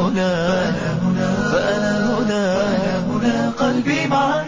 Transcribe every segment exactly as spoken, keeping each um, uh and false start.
هنا فأنا هنا قلبي معك.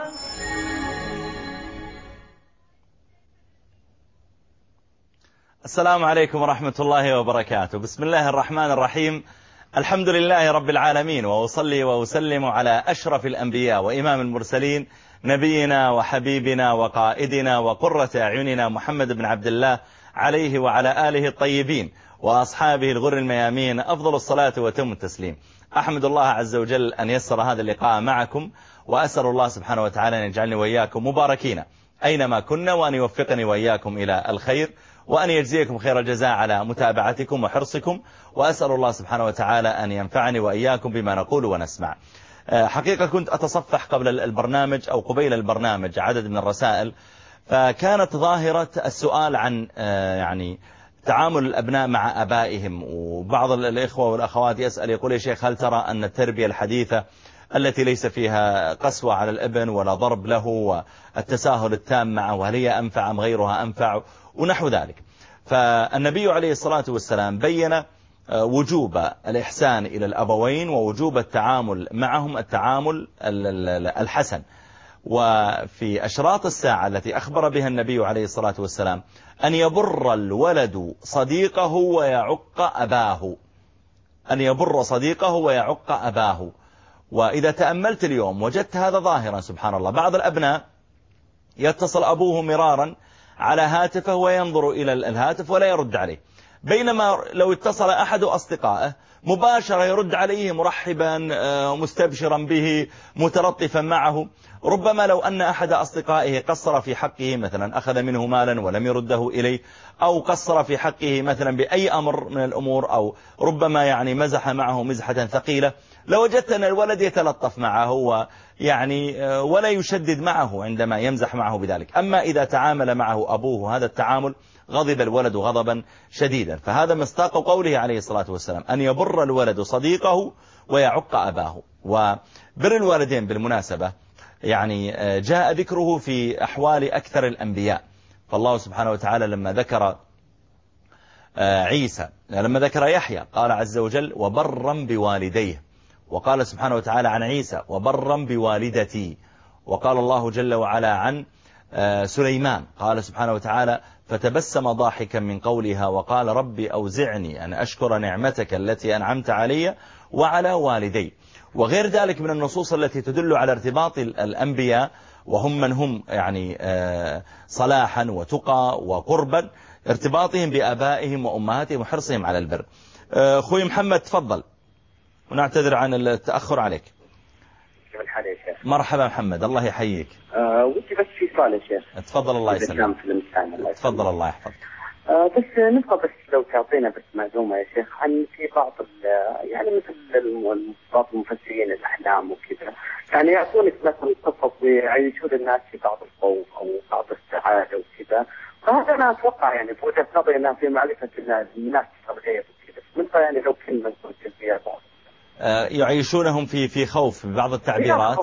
السلام عليكم ورحمة الله وبركاته. بسم الله الرحمن الرحيم. الحمد لله رب العالمين، وأصلي وأسلم على أشرف الأنبياء وإمام المرسلين نبينا وحبيبنا وقائدنا وقرة أعيننا محمد بن عبد الله عليه وعلى آله الطيبين وأصحابه الغر الميامين أفضل الصلاة وتم التسليم. أحمد الله عز وجل أن يسر هذا اللقاء معكم، وأسأل الله سبحانه وتعالى أن يجعلني وإياكم مباركين أينما كنا، وأن يوفقني وإياكم إلى الخير، وأن يجزيكم خير الجزاء على متابعتكم وحرصكم. وأسأل الله سبحانه وتعالى أن ينفعني وإياكم بما نقول ونسمع. حقيقة كنت أتصفح قبل البرنامج أو قبيل البرنامج عدد من الرسائل، فكانت ظاهرة السؤال عن يعني تعامل الأبناء مع أبائهم. وبعض الإخوة والأخوات يسأل يقول: يا شيخ، هل ترى أن التربية الحديثة التي ليس فيها قسوة على الابن ولا ضرب له والتساهل التام معه، وهل هي أنفع أم غيرها أنفع ونحو ذلك؟ فالنبي عليه الصلاة والسلام بين وجوب الإحسان إلى الأبوين ووجوب التعامل معهم التعامل الحسن. وفي أشراط الساعة التي أخبر بها النبي عليه الصلاة والسلام أن يبر الولد صديقه ويعق أباه، أن يبر صديقه ويعق أباه. وإذا تأملت اليوم وجدت هذا ظاهرا، سبحان الله. بعض الأبناء يتصل أبوه مرارا على هاتفه وينظر إلى الهاتف ولا يرد عليه، بينما لو اتصل أحد أصدقائه مباشرة يرد عليه مرحبا مستبشرا به متلطفا معه. ربما لو أن أحد أصدقائه قصر في حقه، مثلا أخذ منه مالا ولم يرده إليه، أو قصر في حقه مثلا بأي أمر من الأمور، أو ربما يعني مزح معه مزحة ثقيلة، لوجدت أن الولد يتلطف معه ويعني ولا يشدد معه عندما يمزح معه بذلك. أما إذا تعامل معه أبوه هذا التعامل غضب الولد غضبا شديدا. فهذا مصداق قوله عليه الصلاة والسلام أن يبر الولد صديقه ويعق أباه. وبر الوالدين بالمناسبة يعني جاء ذكره في أحوال أكثر الأنبياء. فالله سبحانه وتعالى لما ذكر عيسى، لما ذكر يحيى، قال عز وجل: وبرا بوالديه. وقال سبحانه وتعالى عن عيسى: وبرا بوالدتي. وقال الله جل وعلا عن سليمان، قال سبحانه وتعالى: فتبسم ضاحكا من قولها وقال: ربي أوزعني أن أشكر نعمتك التي أنعمت علي وعلى والدي. وغير ذلك من النصوص التي تدل على ارتباط الأنبياء، وهم من هم يعني صلاحا وتقى وقربا، ارتباطهم بآبائهم وأمهاتهم وحرصهم على البر. أخوي محمد تفضل، ونعتذر عن التأخر عليك. مرحبا محمد، الله يحييك. أه ودي بس في سؤال يا شيخ. تفضل الله يسلمك. تفضل الله يحفظك. أه بس نبغى بس لو تعطينا بس معلومة يا شيخ عن في بعض يعني مثل بعض المفسرين الأحلام وكذا، يعني يعطونك مثلا قصص ويعيشون الناس في بعض الخوف أو بعض السعادة وكذا. فهذا أنا أتوقع يعني بوجهة نظري أنها في معرفة الناس الغيب وكذا. مثل يعني لو كلمة قلت فيها بعض يعيشونهم في في خوف ببعض التعبيرات.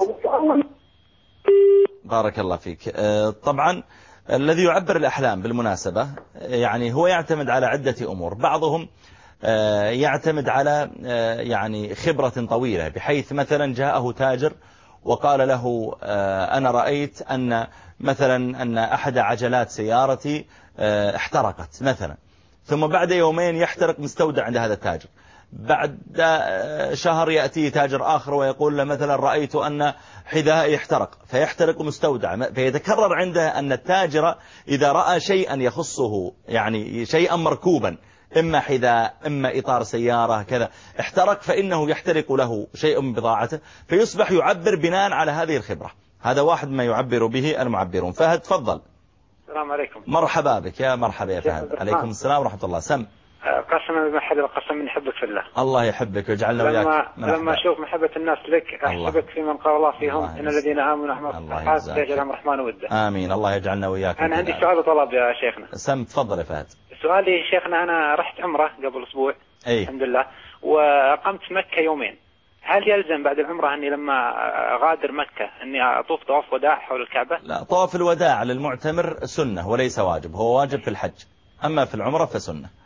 بارك الله فيك. طبعا الذي يعبر الأحلام بالمناسبة يعني هو يعتمد على عدة أمور. بعضهم يعتمد على يعني خبرة طويلة، بحيث مثلا جاءه تاجر وقال له: أنا رأيت أن مثلا أن أحد عجلات سيارتي احترقت مثلا، ثم بعد يومين يحترق مستودع عند هذا التاجر. بعد شهر يأتي تاجر آخر ويقول له مثلا: رأيت أن حذائي يحترق، فيحترق مستودع. فيتكرر عنده أن التاجر إذا رأى شيئا يخصه، يعني شيئا مركوبا، إما حذاء إما إطار سيارة كذا احترق، فإنه يحترق له شيء من بضاعته، فيصبح يعبر بناء على هذه الخبرة. هذا واحد ما يعبر به المعبرون. فهد تفضل. السلام عليكم. مرحبا بك. يا مرحبا يا فهد. عليكم السلام ورحمة الله. سم قسما بحد القسم من يحبك في الله. الله يحبك ويجعلنا وياك. لما, لما أشوف محبة الناس لك أحسبك في من قال الله فيهم الله إن الذين آمنوا وعملوا الصالحات يجعلهم الرحمن وده. آمين. الله يجعلنا وياك. أنا عندي سؤال وطلب يا شيخنا. سم تفضل يا فهد. سؤالي شيخنا، أنا رحت عمرة قبل أسبوع أي. الحمد لله، وأقمت مكة يومين. هل يلزم بعد العمرة أني لما غادر مكة أني أطوف طواف وداع حول الكعبة؟ لا، طواف الوداع للمعتمر سنة وليس واجب، هو واجب في الحج، أما في العمرة فسنة.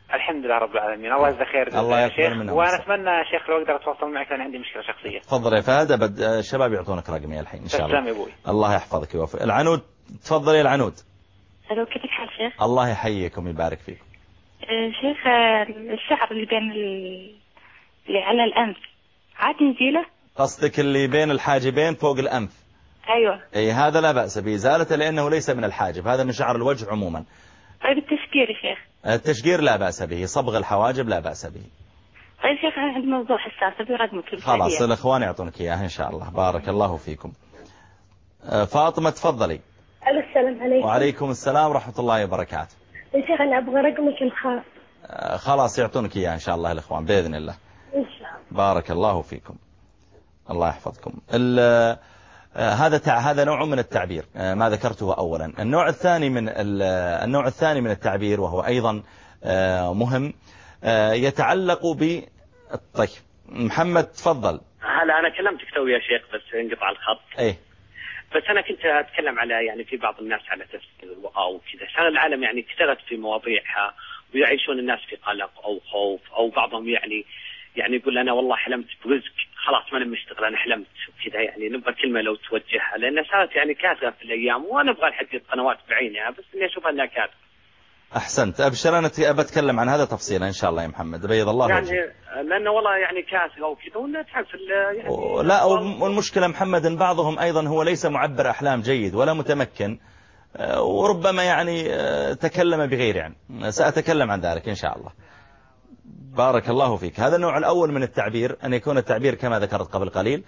الحمد لله رب العالمين. الله يجزاك خير الله يا يقبل شيخ. منهم. وانا اتمنى يا شيخ لو اقدر اتواصل معك، انا عندي مشكله شخصيه. تفضل يا فهد. أبد الشباب يعطونك رقمي الحين ان شاء الله. تسلم يا ابوي. الله يحفظك ويوفقك. العنود تفضل يا العنود. الو كيف الحال شيخ؟ الله يحييكم ويبارك فيكم. آه شيخ، الشعر اللي بين ال... اللي على الانف عادي نزيله؟ قصدك اللي بين الحاجبين فوق الانف؟ ايوه. اي هذا لا بأس بإزالته لانه ليس من الحاجب، هذا من شعر الوجه عموما. طيب التشقير يا شيخ؟ التشقير لا بأس به، صبغ الحواجب لا بأس به. طيب شيخ انا عندي موضوع حساس ابي رقمك. خلاص الاخوان يعطونك اياه ان شاء الله. بارك الله فيكم. فاطمة تفضلي. السلام عليكم. وعليكم السلام ورحمة الله وبركاته. يا شيخ انا ابغى رقمك الخاص. خلاص يعطونك اياه ان شاء الله الاخوان باذن الله. ان شاء الله. بارك الله فيكم. الله يحفظكم. هذا تع... هذا نوع من التعبير ما ذكرته اولا. النوع الثاني من ال... النوع الثاني من التعبير وهو ايضا مهم يتعلق ب طيب محمد تفضل. هلا انا كلمتك تو يا شيخ بس انقطع الخط. ايه بس انا كنت اتكلم على يعني في بعض الناس على تفسير الوقاء وكذا. صار العالم يعني كثرت في مواضيعها ويعيشون الناس في قلق او خوف، او بعضهم يعني يعني يقول انا والله حلمت برزق خلاص ما انا مشتغل انا حلمت وكذا. يعني نبغى كلمه لو توجهها لان صارت يعني كاثره في الايام، وانا ابغى الحديث قنوات بعينها بس اني اشوفها انها كاثره. أحسنت. أبشر أنا بتكلم عن هذا تفصيلا إن شاء الله يا محمد بيض الله يعني وجهك. لأنه والله يعني كاسرة وكذا ونتحف يعني و... لا والمشكلة محمد إن بعضهم أيضا هو ليس معبر أحلام جيد ولا متمكن، وربما يعني تكلم بغير يعني. سأتكلم عن ذلك إن شاء الله. بارك الله فيك. هذا النوع الأول من التعبير أن يكون التعبير كما ذكرت قبل قليل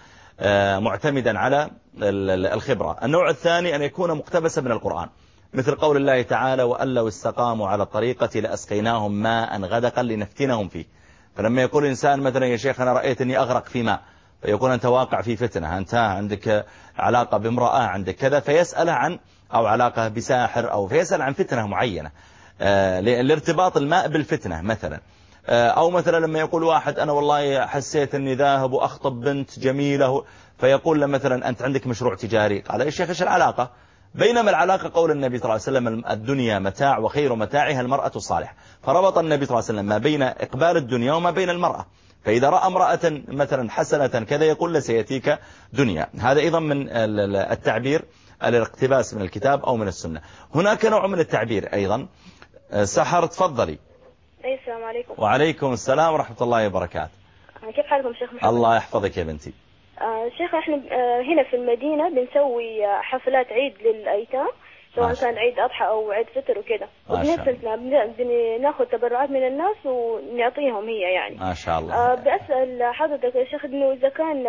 معتمدا على الخبرة. النوع الثاني أن يكون مقتبسا من القرآن، مثل قول الله تعالى وأن لو استقاموا على الطريقة لأسقيناهم ماء غدقا لنفتنهم فيه. فلما يقول إنسان مثلا يا شيخ أنا رأيت أني أغرق في ماء، فيقول أنت واقع في فتنة، أنت عندك علاقة بامرأة عندك كذا، فيسأل عن أو علاقة بساحر أو فيسأل عن فتنة معينة لارتباط الماء بالفتنة مثلا. أو مثلا لما يقول واحد أنا والله حسيت أني ذاهب وأخطب بنت جميلة، فيقول له مثلا أنت عندك مشروع تجاري، قال يا شيخ إيش العلاقة؟ بينما العلاقة قول النبي صلى الله عليه وسلم الدنيا متاع وخير متاعها المرأة الصالحة، فربط النبي صلى الله عليه وسلم ما بين إقبال الدنيا وما بين المرأة. فإذا رأى امرأة مثلا حسنة كذا يقول له سيأتيك دنيا. هذا أيضا من التعبير الاقتباس من الكتاب أو من السنة. هناك نوع من التعبير أيضا. سحر تفضلي. السلام عليكم. وعليكم السلام ورحمة الله وبركاته. كيف حالكم شيخ محمد؟ الله يحفظك يا بنتي. آه شيخ احنا آه هنا في المدينة بنسوي آه حفلات عيد للأيتام، سواء كان عيد أضحى أو عيد فطر وكده، وبنفسنا بناخذ تبرعات من الناس ونعطيهم هي يعني. ما شاء الله. آه بأسأل حضرتك يا شيخ إنه إذا كان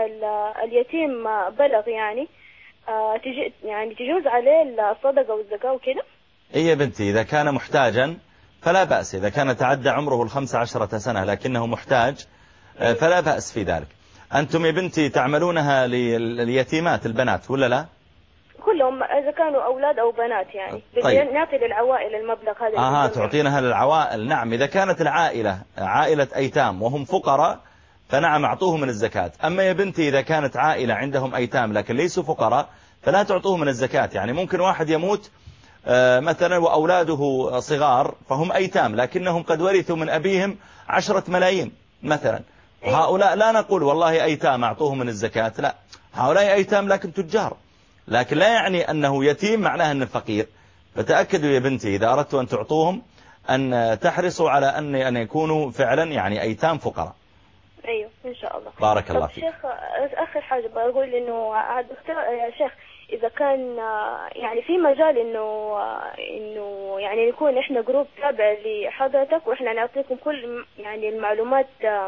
اليتيم بلغ يعني آه تجي يعني تجوز عليه الصدقة والزكاة وكده؟ إيه يا بنتي إذا كان محتاجا فلا بأس، إذا كان تعدى عمره الخمس عشرة سنة لكنه محتاج فلا بأس في ذلك. أنتم يا بنتي تعملونها لليتيمات البنات ولا لا؟ كلهم إذا كانوا أولاد أو بنات يعني. طيب. نعطي للعوائل المبلغ هذا. آه تعطينها للعوائل. نعم إذا كانت العائلة عائلة أيتام وهم فقراء فنعم أعطوهم من الزكاة. أما يا بنتي إذا كانت عائلة عندهم أيتام لكن ليسوا فقراء فلا تعطوهم من الزكاة. يعني ممكن واحد يموت مثلا وأولاده صغار فهم أيتام لكنهم قد ورثوا من أبيهم عشرة ملايين مثلا، هؤلاء لا نقول والله أيتام أعطوهم من الزكاة، لا، هؤلاء أيتام لكن تجار، لكن لا يعني أنه يتيم معناه أنه فقير. فتأكدوا يا بنتي إذا أردتوا أن تعطوهم أن تحرصوا على أن أن يكونوا فعلا يعني أيتام فقراء. أيوه إن شاء الله. بارك الله فيك. شيخ آخر حاجة بقول إنه دكتور يا شيخ إذا كان يعني في مجال إنه إنه يعني نكون إحنا جروب تابع لحضرتك وإحنا نعطيكم كل يعني المعلومات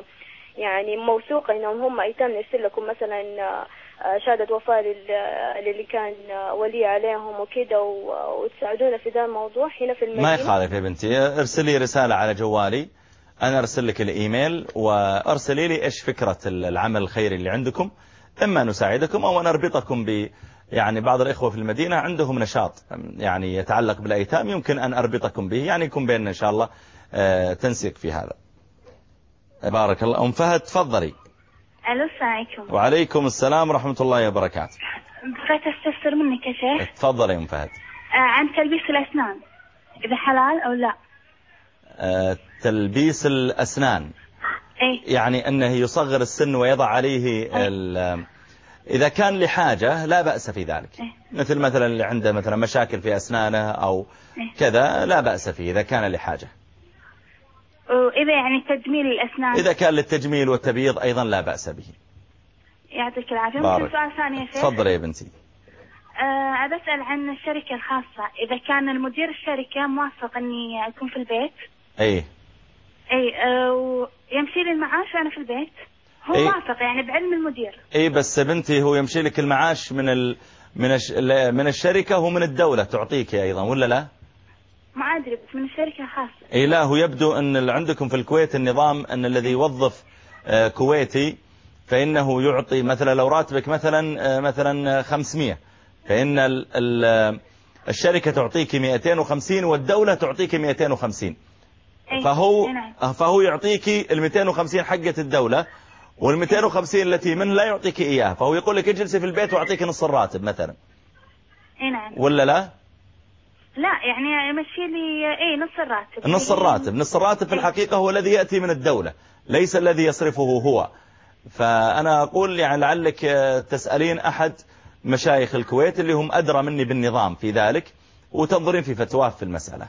يعني موثوقة إنهم هم أيتام، نرسل لكم مثلا شهادة وفاة للي كان ولي عليهم وكده وتساعدونا في ذا الموضوع هنا في المدينة. ما يخالف يا بنتي، ارسلي رسالة على جوالي أنا أرسل لك الإيميل وأرسلي لي إيش فكرة العمل الخيري اللي عندكم، إما نساعدكم أو نربطكم ب يعني بعض الإخوة في المدينة عندهم نشاط يعني يتعلق بالأيتام يمكن أن أربطكم به، يعني يكون بيننا إن شاء الله تنسيق في هذا. بارك الله. أم فهد تفضلي. ألو السلام عليكم. وعليكم السلام ورحمة الله وبركاته. بغيت أستفسر منك يا شيخ. تفضلي يا أم فهد. آه عن تلبيس الأسنان إذا حلال أو لا؟ تلبيس الأسنان، إيه؟ يعني أنه يصغر السن ويضع عليه إيه؟ إذا كان لحاجة لا بأس في ذلك. إيه؟ مثل مثلا اللي عنده مثلا مشاكل في أسنانه أو إيه؟ كذا لا بأس فيه إذا كان لحاجة. وإذا يعني تجميل الأسنان، إذا كان للتجميل والتبييض أيضا لا بأس به. يعطيك العافية. بارك. ممكن سؤال ثاني يا شيخ؟ تفضل يا بنتي. أه بسأل عن الشركة الخاصة، إذا كان المدير الشركة موافق أني أكون في البيت. أي أي أه ويمشي لي المعاش وأنا في البيت، هو أي. موافق يعني بعلم المدير. أي بس بنتي هو يمشي لك المعاش من ال... من الش... من الشركة ومن الدولة تعطيك أيضا ولا لا؟ ما أدري بس من الشركة الخاصة. أي لا، هو يبدو أن اللي عندكم في الكويت النظام أن الذي يوظف آه كويتي فإنه يعطي مثلا لو راتبك مثلا آه مثلا خمسمية، فإن ال... ال... الشركة تعطيك مئتين وخمسين والدولة تعطيك مئتين وخمسين. فهو فهو يعطيك ال مئتين وخمسين حقة الدولة وال مئتين وخمسين التي منه لا يعطيك إياها، فهو يقول لك اجلسي في البيت واعطيك نص الراتب مثلا. نعم. ولا لا؟ لا يعني يمشي لي ايه نص الراتب. نص الراتب نص الراتب في الحقيقة هو الذي يأتي من الدولة ليس الذي يصرفه هو. فأنا أقول يعني لعلك تسألين أحد مشايخ الكويت اللي هم أدرى مني بالنظام في ذلك وتنظرين في فتواه في المسألة.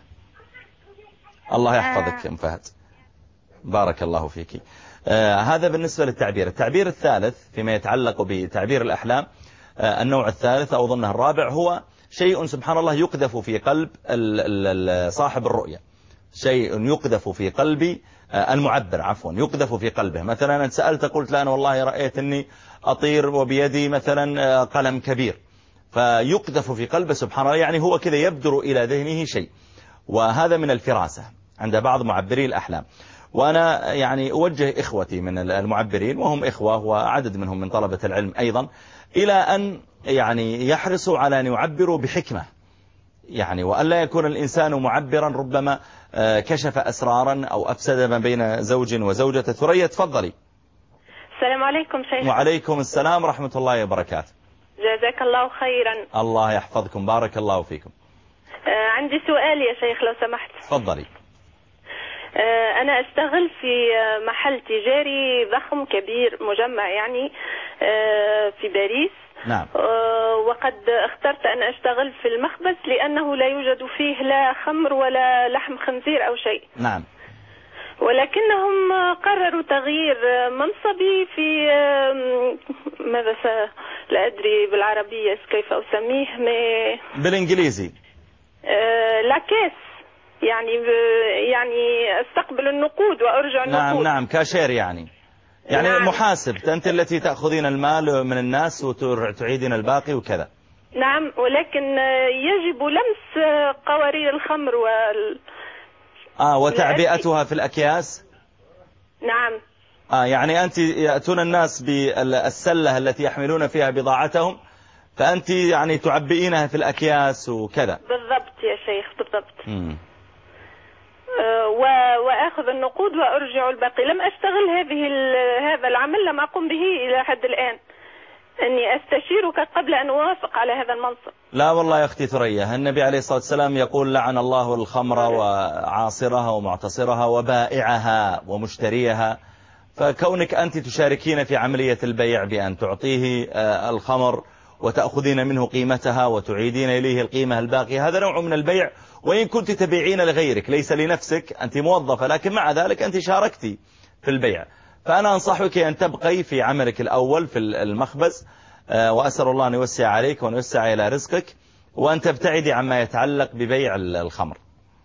الله يحفظك يا أم فهد، بارك الله فيك. آه هذا بالنسبة للتعبير. التعبير الثالث فيما يتعلق بتعبير الأحلام، آه النوع الثالث أو ظنه الرابع، هو شيء سبحان الله يقذف في قلب صاحب الرؤية، شيء يقذف في قلب آه المعبر عفوا يقذف في قلبه. مثلا أنا سألت قلت لا أنا والله رأيت أني أطير وبيدي مثلا آه قلم كبير، فيقذف في قلبه سبحان الله، يعني هو كذا يبدر إلى ذهنه شيء، وهذا من الفراسة عند بعض معبري الأحلام. وأنا يعني أوجه إخوتي من المعبرين وهم إخوة وعدد منهم من طلبة العلم أيضا إلى أن يعني يحرصوا على أن يعبروا بحكمة، يعني وألا يكون الإنسان معبرا ربما كشف أسرارا أو أفسد ما بين زوج وزوجة. ثريا تفضلي. السلام عليكم شيخ. وعليكم السلام ورحمة الله وبركاته. جزاك الله خيرا. الله يحفظكم، بارك الله فيكم. آه عندي سؤال يا شيخ لو سمحت. تفضلي. آه أنا أشتغل في محل تجاري ضخم كبير مجمع يعني آه في باريس. نعم. آه وقد اخترت أن أشتغل في المخبز لأنه لا يوجد فيه لا خمر ولا لحم خنزير أو شيء. نعم. ولكنهم قرروا تغيير منصبي في ماذا س... لا أدري بالعربية كيف أسميه ما... بالإنجليزي آه لا كاس، يعني ب... يعني استقبل النقود وأرجع النقود. نعم نعم كاشير يعني يعني نعم. محاسب أنت التي تأخذين المال من الناس وتعيدين الباقي وكذا. نعم ولكن يجب لمس قوارير الخمر وال آه وتعبئتها في الأكياس. نعم. آه يعني أنت يأتون الناس بالسلة التي يحملون فيها بضاعتهم فأنت يعني تعبئينها في الأكياس وكذا. بالضبط يا شيخ بالضبط. مم. آه وأخذ النقود وأرجع الباقي. لم أشتغل هذه هذا العمل، لم أقم به إلى حد الآن، أني أستشيرك قبل أن أوافق على هذا المنصب. لا والله يا أختي ثريا، النبي عليه الصلاة والسلام يقول لعن الله الخمر وعاصرها ومعتصرها وبائعها ومشتريها. فكونك أنت تشاركين في عملية البيع بأن تعطيه الخمر وتأخذين منه قيمتها وتعيدين إليه القيمة الباقية، هذا نوع من البيع، وإن كنت تبيعين لغيرك ليس لنفسك، أنت موظفة لكن مع ذلك أنت شاركتي في البيع. فأنا أنصحك أن تبقي في عملك الأول في المخبز، وأسأل الله أن يوسع عليك وأن يوسع إلى رزقك، وأن تبتعدي عما يتعلق ببيع الخمر.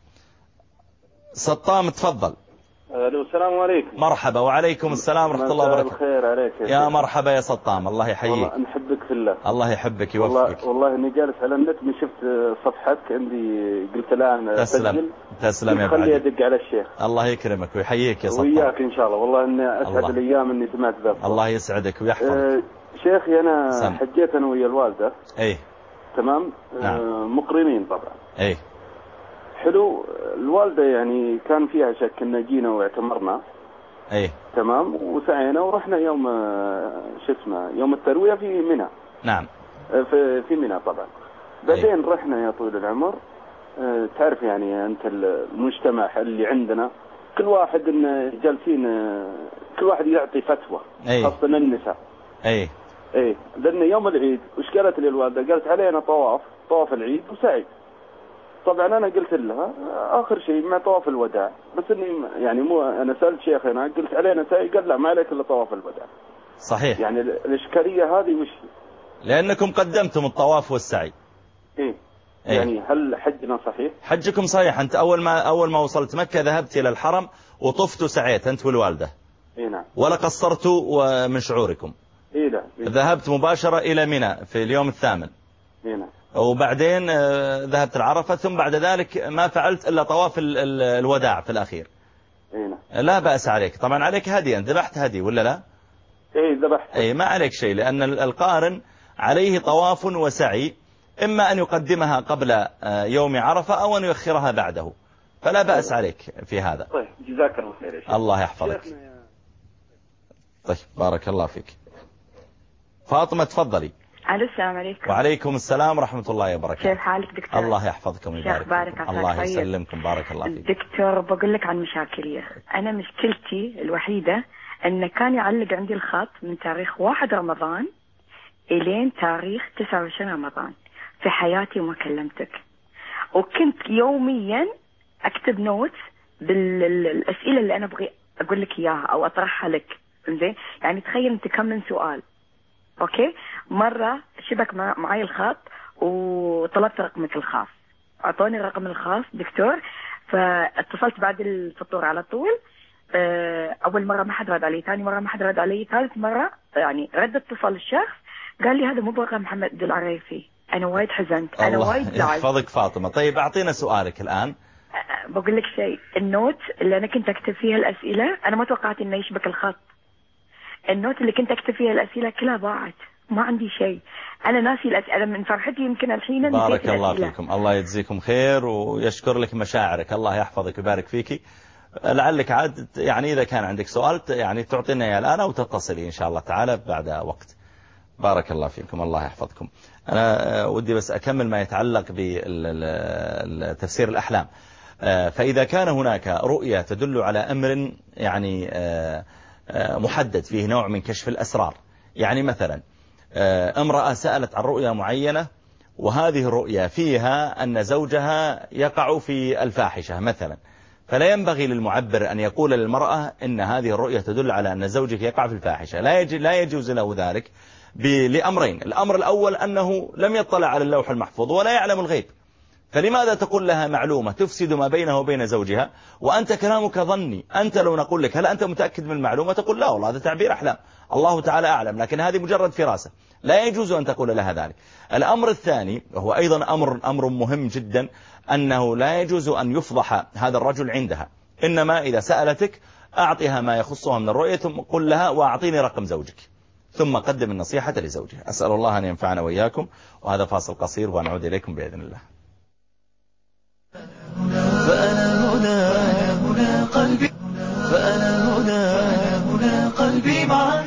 سطام تفضل. السلام عليكم. مرحبا. وعليكم السلام ورحمة الله وبركاته. الخير عليك يا, يا مرحبا يا سطام، الله يحييك. والله نحبك في الله. الله يحبك يوفقك. والله, والله إني جالس على النت من شفت صفحتك عندي قلت الآن تسلم تسلم يا خلي يدق على الشيخ. الله يكرمك ويحييك يا سطام. وياك إن شاء الله. والله إني أسعد الله. الأيام إني سمعت ذا. الله يسعدك ويحفظك. أه شيخي أنا سم. حجيت أنا ويا الوالدة. أي تمام. نعم. أه مقرنين طبعا. أي حلو. الوالدة يعني كان فيها شك إن جينا واعتمرنا. أي تمام. وسعينا ورحنا يوم شو اسمه يوم التروية في منى. نعم. في في منى طبعا. بعدين أي. رحنا يا طويل العمر آه، تعرف يعني أنت المجتمع اللي عندنا كل واحد إن جالسين آه، كل واحد يعطي فتوى، أي. خاصة النساء. أي إيه، لأن يوم العيد وش قالت لي الوالدة؟ قالت علينا طواف طواف العيد وسعي. طبعا أنا قلت لها آخر شيء مع طواف الوداع، بس إني يعني مو أنا سألت شيخنا قلت علينا سعي، قال لا ما عليك إلا طواف الوداع. صحيح. يعني الإشكالية هذه وش؟ لأنكم قدمتم الطواف والسعي. إيه. إيه؟ يعني هل حجنا صحيح؟ حجكم صحيح. أنت أول ما أول ما وصلت مكة ذهبت إلى الحرم وطفت وسعيت أنت والوالدة. إيه نعم. ولا قصرتوا من شعوركم. إيه لا. إيه. ذهبت مباشرة إلى منى في اليوم الثامن. إيه نعم. وبعدين ذهبت العرفة، ثم بعد ذلك ما فعلت إلا طواف ال ال الوداع في الأخير. إيه نعم. لا بأس عليك. طبعا عليك هديا، ذبحت هدي ولا لا؟ إيه ذبحت. أي ما عليك شيء، لأن القارن عليه طواف وسعي، إما أن يقدمها قبل يوم عرفة أو أن يؤخرها بعده، فلا بأس عليك في هذا. طيب جزاك الله خير يا شيخ. الله يحفظك. طيب بارك الله فيك. فاطمة تفضلي. الو السلام عليكم. وعليكم السلام ورحمة الله وبركاته. كيف حالك دكتور؟ الله يحفظكم ويبارك فيكم. الله يسلمكم. بارك الله فيك. دكتور بقول لك عن مشاكلي. أنا مشكلتي الوحيدة أن كان يعلق عندي الخط من تاريخ واحد رمضان إلين تاريخ تسعة وعشرين رمضان في حياتي وما كلمتك، وكنت يوميا أكتب نوت بالأسئلة اللي أنا أبغي أقول لك إياها أو أطرحها لك. زين يعني تخيل أنت كم من سؤال. أوكي مرة شبك معي الخط وطلبت رقمك الخاص، أعطوني الرقم الخاص دكتور، فاتصلت بعد الفطور على طول. أول مرة ما حد رد علي، ثاني مرة ما حد رد علي، ثالث مرة يعني رد اتصل الشخص قال لي هذا مو برقم محمد العريفي. أنا وايد حزنت، أنا وايد زعلت. الله يحفظك فاطمة. طيب أعطينا سؤالك الآن. بقول لك شيء، النوت اللي أنا كنت أكتب فيها الأسئلة أنا ما توقعت إنه يشبك الخط. النوت اللي كنت أكتب فيها الأسئلة كلها ضاعت، ما عندي شيء. أنا ناسي الأسئلة من فرحتي، يمكن الحين بارك الله فيكم. الله يجزيكم خير ويشكر لك مشاعرك. الله يحفظك ويبارك فيك. لعلك عاد يعني إذا كان عندك سؤال يعني تعطينا إياه الآن أو تتصلي إن شاء الله تعالى بعد وقت. بارك الله فيكم. الله يحفظكم. أنا ودي بس أكمل ما يتعلق بتفسير الأحلام. فإذا كان هناك رؤية تدل على أمر يعني محدد فيه نوع من كشف الأسرار، يعني مثلا امرأة سألت عن رؤية معينة وهذه الرؤية فيها أن زوجها يقع في الفاحشة مثلا، فلا ينبغي للمعبر أن يقول للمرأة إن هذه الرؤية تدل على أن زوجك يقع في الفاحشة. لا يجوز, لا يجوز له ذلك لأمرين. الأمر الأول أنه لم يطلع على اللوح المحفوظ ولا يعلم الغيب، فلماذا تقول لها معلومة تفسد ما بينه وبين زوجها وأنت كلامك ظني؟ أنت لو نقول لك هل أنت متأكد من المعلومة تقول لا والله هذا تعبير أحلام، الله تعالى أعلم، لكن هذه مجرد فراسة. لا يجوز أن تقول لها ذلك. الأمر الثاني وهو أيضا أمر, أمر مهم جدا، أنه لا يجوز أن يفضح هذا الرجل عندها، إنما إذا سألتك أعطيها ما يخصها من الرؤية ثم قل لها وأعطيني رقم زوجك، ثم قدم النصيحة لزوجها. أسأل الله أن ينفعنا وإياكم. وهذا فاصل قصير ونعود إليكم بإذن الله. فأنا هنا فأنا هنا قلبي فأنا هنا فأنا هنا قلبي معك.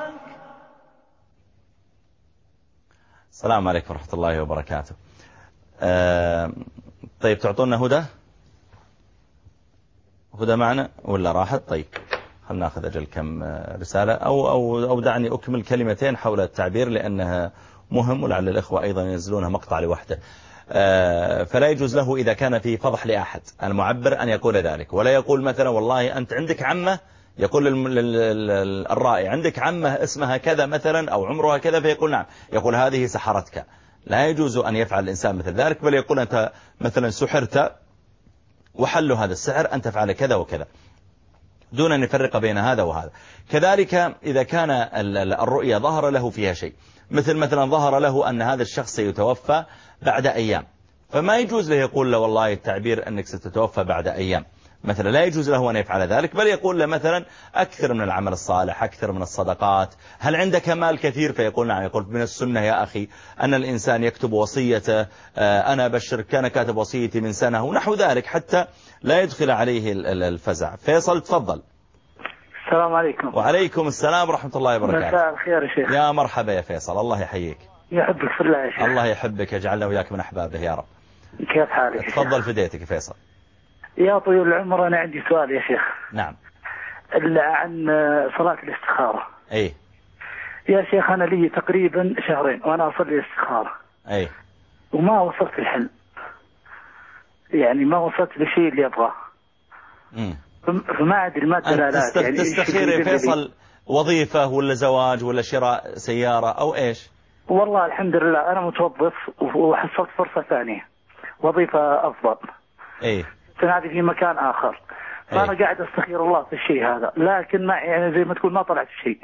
السلام عليكم ورحمة الله وبركاته. آه طيب تعطونا هدى هدى معنا ولا راحت؟ طيب خلنا ناخذ أجل كم رسالة أو, أو, أو دعني أكمل كلمتين حول التعبير لأنها مهم ولعل الإخوة أيضا ينزلونها مقطع لوحده. فلا يجوز له إذا كان في فضح لأحد المعبر أن يقول ذلك، ولا يقول مثلا والله أنت عندك عمة، يقول الرائي عندك عمة اسمها كذا مثلا أو عمرها كذا فيقول نعم، يقول هذه سحرتك. لا يجوز أن يفعل الإنسان مثل ذلك، بل يقول أنت مثلا سحرت وحل هذا السحر أن تفعل كذا وكذا دون أن يفرق بين هذا وهذا. كذلك إذا كان الرؤيا ظهر له فيها شيء، مثل مثلا ظهر له أن هذا الشخص سيتوفى بعد أيام، فما يجوز له يقول له والله التعبير أنك ستتوفى بعد أيام مثلا، لا يجوز له أن يفعل ذلك، بل يقول له مثلا أكثر من العمل الصالح، أكثر من الصدقات، هل عندك مال كثير؟ فيقول نعم. يقول من السنة يا أخي أن الإنسان يكتب وصيته، أنا بشر كان كاتب وصيتي من سنة ونحو ذلك، حتى لا يدخل عليه الفزع. فيصل تفضل. السلام عليكم. وعليكم السلام ورحمة الله وبركاته. مساء الخير يا شيخ. يا مرحبا يا فيصل، الله يحييك. يحبك في الله يا شيخ. الله يحبك، يجعلنا وياك من أحبابه يا رب. كيف حالك؟ تفضل فديتك فيصل. يا طويل العمر، أنا عندي سؤال يا شيخ. نعم. عن صلاة الاستخارة. أي يا شيخ، أنا لي تقريبا شهرين وأنا أصلي الاستخارة. أي وما وصلت الحل، يعني ما وصلت للشيء اللي أبغاه. امم فما أدري ما الدلالات. يعني تستخير يا فيصل وظيفة ولا زواج ولا شراء سيارة أو إيش؟ والله الحمد لله أنا متوظف وحصلت فرصة ثانية، وظيفة أفضل. إيه. تنادي في مكان آخر. فأنا إيه؟ قاعد أستخير الله في الشيء هذا، لكن ما يعني زي ما تقول ما طلعت شيء.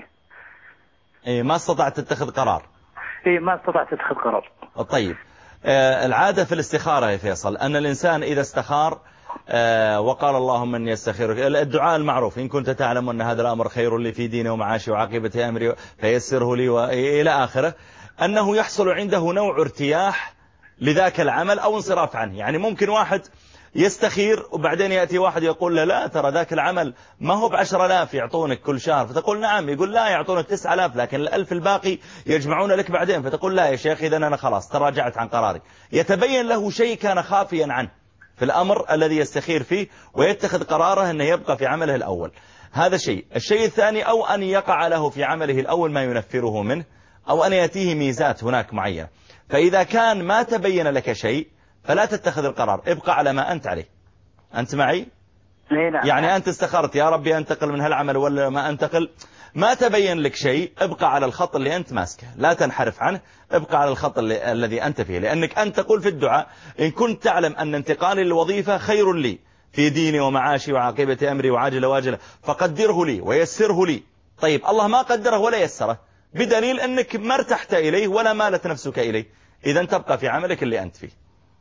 إيه، ما استطعت تتخذ قرار. إيه، ما استطعت تتخذ قرار. طيب، آه العادة في الاستخارة يا فيصل أن الإنسان إذا استخار آه وقال اللهم أني أستخيرك، الدعاء المعروف: إن كنت تعلم أن هذا الأمر خير لي في ديني ومعاشي وعاقبة أمري فيسره لي، وإلى آخره، أنه يحصل عنده نوع ارتياح لذاك العمل أو انصراف عنه. يعني ممكن واحد يستخير وبعدين يأتي واحد يقول له لا ترى ذاك العمل ما هو بعشر آلاف يعطونك كل شهر، فتقول نعم، يقول لا يعطونك تسعة آلاف لكن الألف الباقي يجمعون لك بعدين، فتقول لا يا شيخ إذا أنا خلاص تراجعت عن قراري. يتبين له شيء كان خافيا عنه في الأمر الذي يستخير فيه ويتخذ قراره أنه يبقى في عمله الأول. هذا شيء. الشيء الثاني: أو أن يقع له في عمله الأول ما ينفره منه، أو أن يأتيه ميزات هناك معينة. فإذا كان ما تبين لك شيء فلا تتخذ القرار، ابقى على ما أنت عليه. أنت معي؟ يعني أنت استخرت يا ربي أنتقل من هالعمل ولا ما أنتقل، ما تبين لك شيء، ابقى على الخط اللي أنت ماسكه، لا تنحرف عنه، ابقى على الخط اللي الذي أنت فيه. لأنك أنت تقول في الدعاء: إن كنت تعلم أن انتقالي للوظيفة خير لي في ديني ومعاشي وعاقبة أمري وعاجل واجل فقدره لي ويسره لي. طيب الله ما قدره ولا يسره، بدليل أنك ما ارتحت إليه ولا مالت نفسك إليه، إذا تبقى في عملك اللي أنت فيه.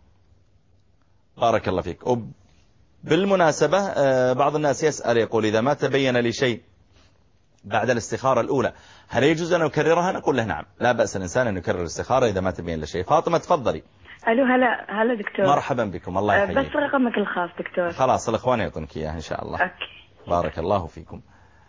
بارك الله فيك. بالمناسبة بعض الناس يسأل يقول: إذا ما تبين لي شيء بعد الاستخارة الأولى هل يجوز أن أكررها؟ نقول له نعم، لا بأس الإنسان أن يكرر الاستخارة إذا ما تبين له شيء. فاطمة تفضلي. ألو، هلا هلا دكتور. مرحبا بكم، الله يحييك. بس رقمك الخاص دكتور. خلاص الإخوان يعطونك إياه إن شاء الله. أوكي. بارك الله فيكم.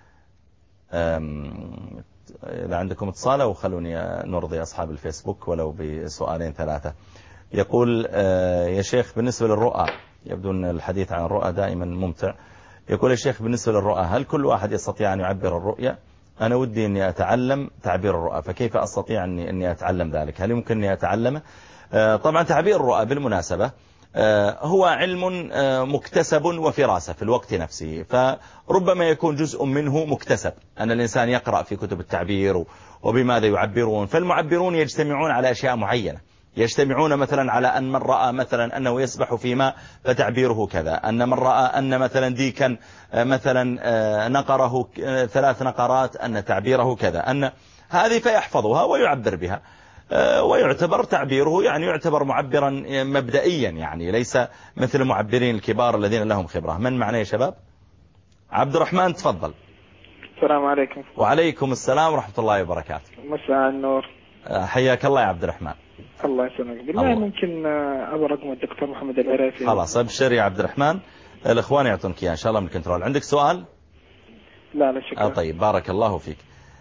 إذا عندكم اتصال وخلوني نرضي أصحاب الفيسبوك ولو بسؤالين ثلاثة. يقول: يا شيخ بالنسبة للرؤى، يبدو أن الحديث عن الرؤى دائما ممتع. يقول: يا شيخ بالنسبة للرؤى هل كل واحد يستطيع أن يعبر الرؤيا؟ أنا ودي أني أتعلم تعبير الرؤى، فكيف أستطيع أني, أني أتعلم ذلك؟ هل يمكن أني أتعلمه؟ طبعا تعبير الرؤى بالمناسبة هو علم مكتسب وفراسة في الوقت نفسه، فربما يكون جزء منه مكتسب، أن الإنسان يقرأ في كتب التعبير وبماذا يعبرون. فالمعبرون يجتمعون على أشياء معينة، يجتمعون مثلا على أن من رأى مثلا أنه يسبح في ماء فتعبيره كذا، أن من رأى أن مثلا ديكا مثلا نقره ثلاث نقرات أن تعبيره كذا، أن هذه فيحفظها ويعبر بها، ويعتبر تعبيره يعني يعتبر معبرا مبدئيا، يعني ليس مثل المعبرين الكبار الذين لهم خبرة. من معنا يا شباب؟ عبد الرحمن تفضل. السلام عليكم. وعليكم السلام ورحمة الله وبركاته. مساء النور. حياك الله يا عبد الرحمن. الله يسلمك. بالله ممكن أبى رقم الدكتور محمد العريفي؟ خلاص ابشر يا عبد الرحمن، الإخوان يعطونك إياه إن شاء الله من الكنترول. عندك سؤال؟ لا لا شكرا. آه طيب بارك الله فيك.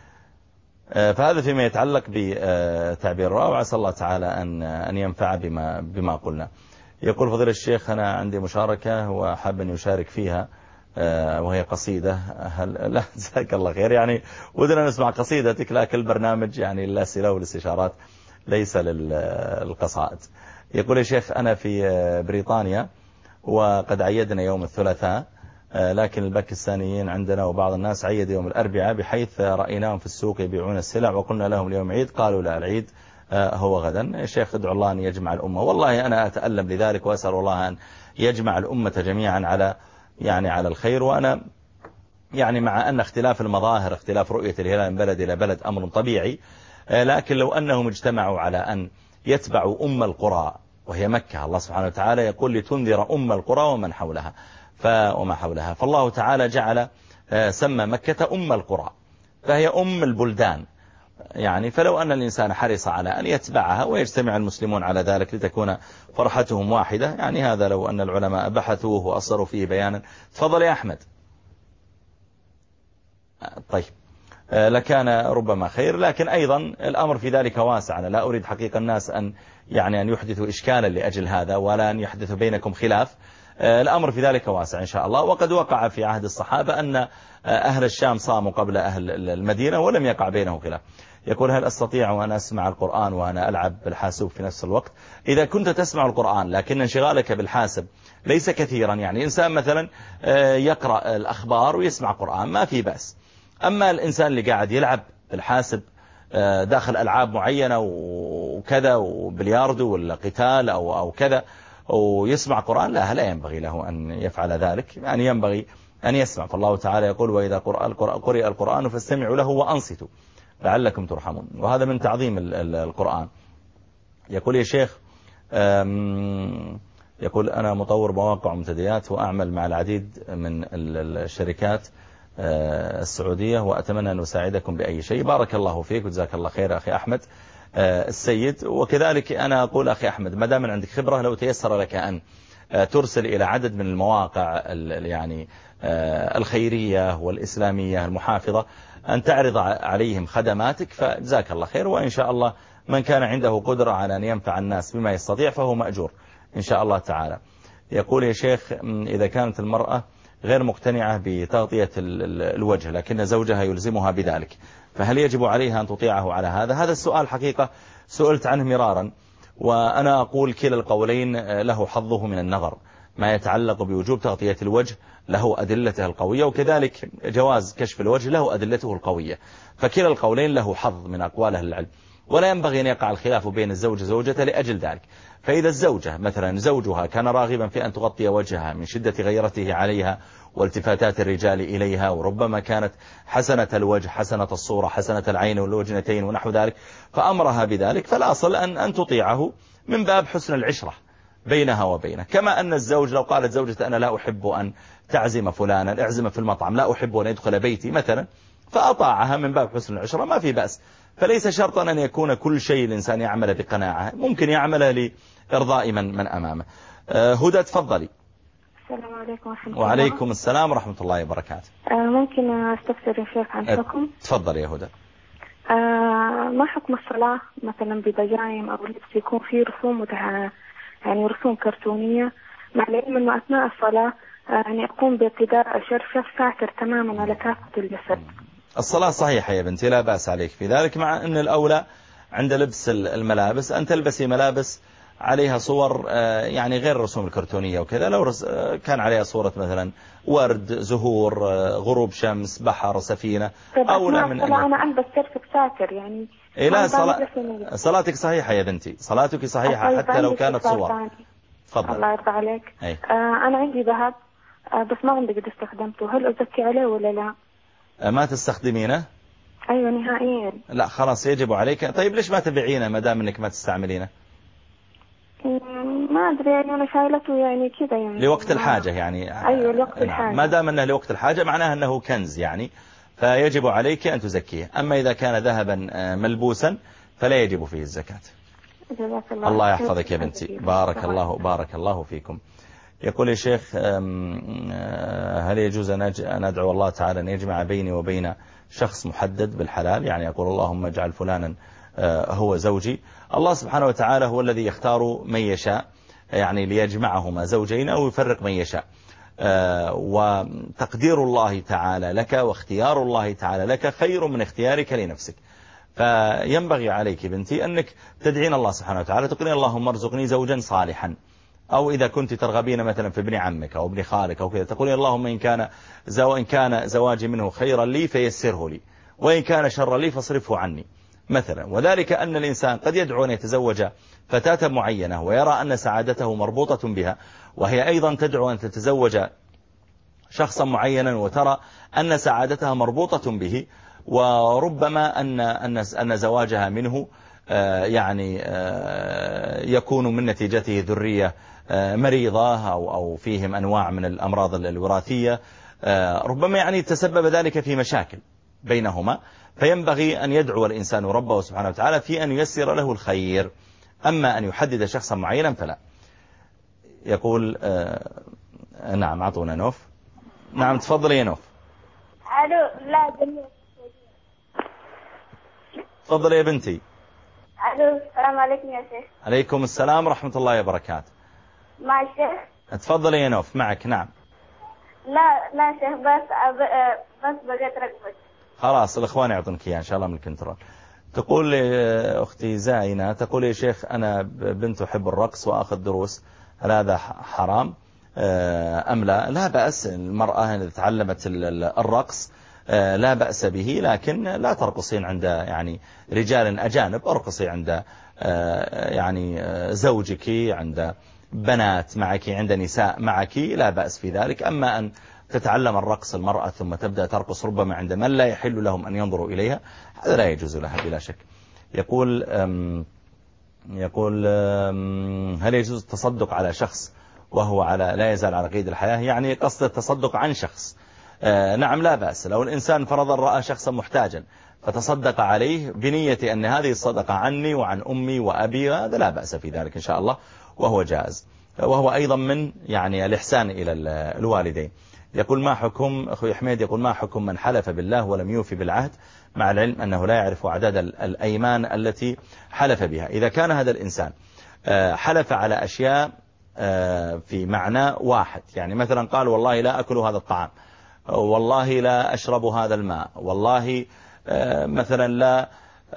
آه فهذا فيما يتعلق بتعبير الرؤى، وعسى الله تعالى أن أن ينفع بما بما قلنا. يقول فضيلة الشيخ: أنا عندي مشاركة وحاب أن يشارك فيها آه وهي قصيدة. هل لا جزاك الله خير، يعني ودنا نسمع قصيدتك، لكن البرنامج يعني الأسئلة والاستشارات ليس للقصائد. يقول: يا شيخ أنا في بريطانيا وقد عيدنا يوم الثلاثاء، لكن الباكستانيين عندنا وبعض الناس عيد يوم الأربعاء، بحيث رأيناهم في السوق يبيعون السلع وقلنا لهم اليوم عيد، قالوا لا العيد هو غدا. يا شيخ ادعو الله أن يجمع الأمة. والله أنا أتألم لذلك وأسأل الله أن يجمع الأمة جميعا على يعني على الخير. وأنا يعني مع أن اختلاف المظاهر، اختلاف رؤية الهلال من بلد إلى بلد أمر طبيعي، لكن لو أنهم اجتمعوا على أن يتبعوا أم القرى وهي مكة، الله سبحانه وتعالى يقول: لتنذر أم القرى ومن حولها وما حولها، فالله تعالى جعل سمى مكة أم القرى، فهي أم البلدان يعني. فلو أن الإنسان حرص على أن يتبعها ويجتمع المسلمون على ذلك لتكون فرحتهم واحدة، يعني هذا لو أن العلماء بحثوه وأصروا فيه بيانا. تفضل يا أحمد. طيب لكان ربما خير. لكن أيضا الأمر في ذلك واسع. أنا لا أريد حقيقة الناس أن يعني أن يحدثوا إشكالا لأجل هذا، ولا أن يحدثوا بينكم خلاف. الأمر في ذلك واسع إن شاء الله. وقد وقع في عهد الصحابة أن أهل الشام صاموا قبل أهل المدينة ولم يقع بينهم خلاف. يقول: هل أستطيع أن أسمع القرآن وأنا ألعب بالحاسوب في نفس الوقت؟ إذا كنت تسمع القرآن لكن انشغالك بالحاسب ليس كثيرا، يعني إنسان مثلا يقرأ الأخبار ويسمع قرآن ما في بأس. أما الإنسان اللي قاعد يلعب بالحاسب داخل ألعاب معينة وكذا وبلياردو ولا قتال أو أو كذا ويسمع قرآن، لا لا ينبغي له أن يفعل ذلك، يعني ينبغي أن يسمع. فالله تعالى يقول: وإذا قرئ القرآن فاستمعوا له وأنصتوا لعلكم ترحمون. وهذا من تعظيم القرآن. يقول: يا شيخ، يقول: أنا مطور مواقع ومنتديات وأعمل مع العديد من الشركات السعودية وأتمنى أن أساعدكم بأي شيء. بارك الله فيك وجزاك الله خير أخي أحمد السيد. وكذلك أنا أقول أخي أحمد، ما دام عندك خبرة، لو تيسر لك أن ترسل إلى عدد من المواقع يعني الخيرية والإسلامية المحافظة أن تعرض عليهم خدماتك، فجزاك الله خير. وإن شاء الله من كان عنده قدرة على أن ينفع الناس بما يستطيع فهو مأجور إن شاء الله تعالى. يقول: يا شيخ، إذا كانت المرأة غير مقتنعة بتغطية الوجه لكن زوجها يلزمها بذلك، فهل يجب عليها أن تطيعه على هذا؟ هذا السؤال حقيقة سئلت عنه مرارا، وأنا أقول كلا القولين له حظه من النظر. ما يتعلق بوجوب تغطية الوجه له أدلته القوية، وكذلك جواز كشف الوجه له أدلته القوية، فكلا القولين له حظ من أقوال أهل العلم، ولا ينبغي أن يقع الخلاف بين الزوج وزوجته لأجل ذلك. فإذا الزوجة مثلا زوجها كان راغبا في أن تغطي وجهها من شدة غيرته عليها والتفاتات الرجال إليها، وربما كانت حسنة الوجه حسنة الصورة حسنة العين والوجنتين ونحو ذلك، فأمرها بذلك، فالأصل أن أن تطيعه من باب حسن العشرة بينها وبينه. كما أن الزوج لو قالت زوجته: أنا لا أحب أن تعزم فلانا، اعزم في المطعم، لا أحب أن يدخل بيتي مثلا، فأطاعها من باب حسن العشرة، ما في بأس. فليس شرطا أن يكون كل شيء الإنسان يعمل بقناعة، ممكن يعمل لإرضاء من من أمامه. هدى تفضلي. السلام عليكم ورحمة الله. وعليكم السلام ورحمة الله وبركاته. ممكن أستفسر يا شيخ عن حكم؟ تفضل يا هدى. ما حكم الصلاة مثلا ببجايم أو لبس يكون فيه رسوم متع... يعني رسوم كرتونية، مع العلم أنه أثناء الصلاة يعني أقوم بارتداء شرشف ساتر تماما على كافة الجسد؟ الصلاة صحيحة يا بنتي، لا بأس عليك في ذلك، مع أن الأولى عند لبس الملابس أن تلبسي ملابس عليها صور يعني غير الرسوم الكرتونية وكذا. لو كان عليها صورة مثلا ورد، زهور، غروب شمس، بحر، سفينة، أولى من أن أنا ألبس شرشف ساتر يعني. إيه لا صلا... صلاتك صحيحة يا بنتي، صلاتك صحيحة حتى لو كانت صور. تفضل. الله يرضى عليك. أي. آه أنا عندي ذهب آه بس ما عندي قد استخدمته، هل أزكي عليه ولا لا؟ آه ما تستخدمينه؟ أيوة نهائيا. لا خلاص يجب عليك. طيب ليش ما تبيعينه ما دام انك ما تستعملينه؟ ما أدري يعني أنا شايلته يعني كذا يعني لوقت الحاجة يعني. أيوة لوقت الحاجة. ما دام أنه لوقت الحاجة معناه أنه كنز يعني، فيجب عليك أن تزكيه. أما إذا كان ذهبا ملبوسا فلا يجب فيه الزكاة. الله, الله يحفظك يا بنتي، بارك الله بارك الله فيكم. يقول يا شيخ: هل يجوز أن أدعو الله تعالى أن يجمع بيني وبين شخص محدد بالحلال؟ يعني يقول: اللهم اجعل فلانا هو زوجي. الله سبحانه وتعالى هو الذي يختار من يشاء يعني ليجمعهما زوجين أو يفرق من يشاء، وتقدير الله تعالى لك واختيار الله تعالى لك خير من اختيارك لنفسك. فينبغي عليك بنتي أنك تدعين الله سبحانه وتعالى، تقولين: اللهم ارزقني زوجا صالحا. أو إذا كنت ترغبين مثلا في ابن عمك أو ابن خالك أو كذا، تقولين: اللهم إن كان زو إن كان زواجي منه خيرا لي فيسره لي، وإن كان شرا لي فاصرفه عني مثلا. وذلك أن الإنسان قد يدعو أن يتزوج فتاة معينة ويرى أن سعادته مربوطة بها، وهي أيضا تدعو أن تتزوج شخصا معينا وترى أن سعادتها مربوطة به، وربما أن أن أن زواجها منه يعني يكون من نتيجته ذرية مريضة أو أو فيهم أنواع من الأمراض الوراثية، ربما يعني تسبب ذلك في مشاكل بينهما. فينبغي أن يدعو الإنسان ربه سبحانه وتعالى في أن ييسر له الخير، أما أن يحدد شخصا معينا فلا. يقول نعم أعطونا نوف. نعم تفضل يا نوف. ألو لا جميل. تفضل يا بنتي. الو السلام عليكم يا شيخ. عليكم السلام ورحمة الله وبركاته. مع الشيخ. تفضلي يا نوف، معك. نعم. لا لا شيخ، بس أب... بس بقيت رقبت. خلاص الإخوان يعطونك إياه إن شاء الله من الكنترول. تقول أختي زاينة، تقول يا شيخ أنا بنت أحب الرقص وأخذ دروس، هل هذا حرام أم لا؟ لا بأس، المرأة إذا تعلمت الرقص لا بأس به، لكن لا ترقصين عند يعني رجال أجانب، ارقصي عند يعني زوجك، عند بنات معك، عند نساء معك، لا بأس في ذلك. أما أن تتعلم الرقص المرأة ثم تبدأ ترقص ربما عند من لا يحل لهم أن ينظروا إليها، هذا لا يجوز لها بلا شك. يقول يقول هل يجوز التصدق على شخص وهو على لا يزال على قيد الحياة؟ يعني قصد التصدق عن شخص. نعم لا بأس، لو الإنسان فرضا رأى شخصا محتاجا فتصدق عليه بنية أن هذه الصدقة عني وعن أمي وأبي، هذا لا بأس في ذلك إن شاء الله، وهو جائز، وهو أيضا من يعني الإحسان إلى الوالدين. يقول ما حكم أخوي حميد، يقول ما حكم من حلف بالله ولم يوفي بالعهد مع العلم أنه لا يعرف عدد الأيمان التي حلف بها؟ إذا كان هذا الإنسان حلف على أشياء في معنى واحد، يعني مثلا قال والله لا أكل هذا الطعام، والله لا أشرب هذا الماء، والله مثلا لا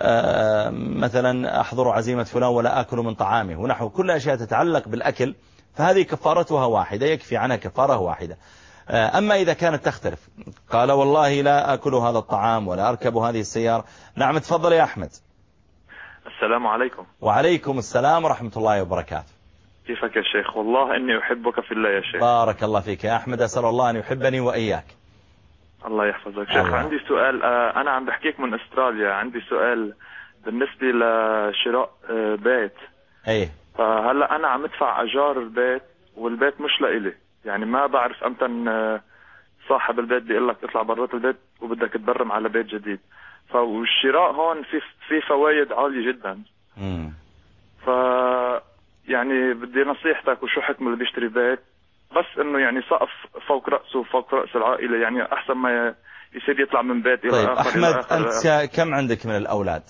مثلا أحضر عزيمة فلان ولا أكل من طعامه ونحو، كل أشياء تتعلق بالأكل فهذه كفارتها واحدة، يكفي عنها كفارة واحدة. أما إذا كانت تختلف، قال والله لا أكل هذا الطعام ولا أركب هذه السيارة. نعم تفضل يا أحمد. السلام عليكم. وعليكم السلام ورحمة الله وبركاته. كيفك يا شيخ؟ والله إني أحبك في الله يا شيخ. بارك الله فيك يا أحمد، أسأل الله أن يحبني وإياك. الله يحفظك شيخ. الله. عندي سؤال، أنا عم بحكيك من أستراليا، عندي سؤال بالنسبة لشراء بيت. ايه. فهلأ أنا عم ادفع أجار البيت والبيت مش لإلي، يعني ما بعرف أمتى صاحب البيت بيقول لك اطلع برات البيت وبدك تبرم على بيت جديد، فالشراء هون في في فوائد عالية جدا. امم ف يعني بدي نصيحتك، وشو حكم اللي بيشتري بيت بس انه يعني سقف فوق رأسه وفوق رأس العائلة، يعني احسن ما يصير يطلع من بيت الى طيب اخر. احمد انت كم عندك من الاولاد؟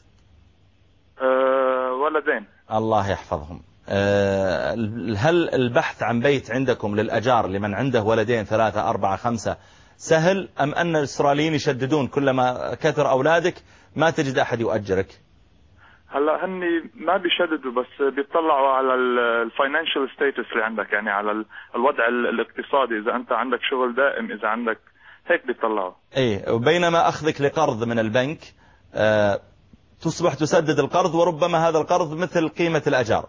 أه ولدين. الله يحفظهم. أه هل البحث عن بيت عندكم للأجار لمن عنده ولدين ثلاثة أربعة خمسة سهل، أم أن الإسرائيليين يشددون كلما كثر أولادك ما تجد أحد يؤجرك؟ هلا هني ما بيشددوا، بس بيطلعوا على الفاينانشال ستاتس اللي عندك، يعني على الوضع الاقتصادي، إذا أنت عندك شغل دائم، إذا عندك هيك بيطلعوا. إيه، وبينما أخذك لقرض من البنك أه تصبح تسدد القرض، وربما هذا القرض مثل قيمة الأجار.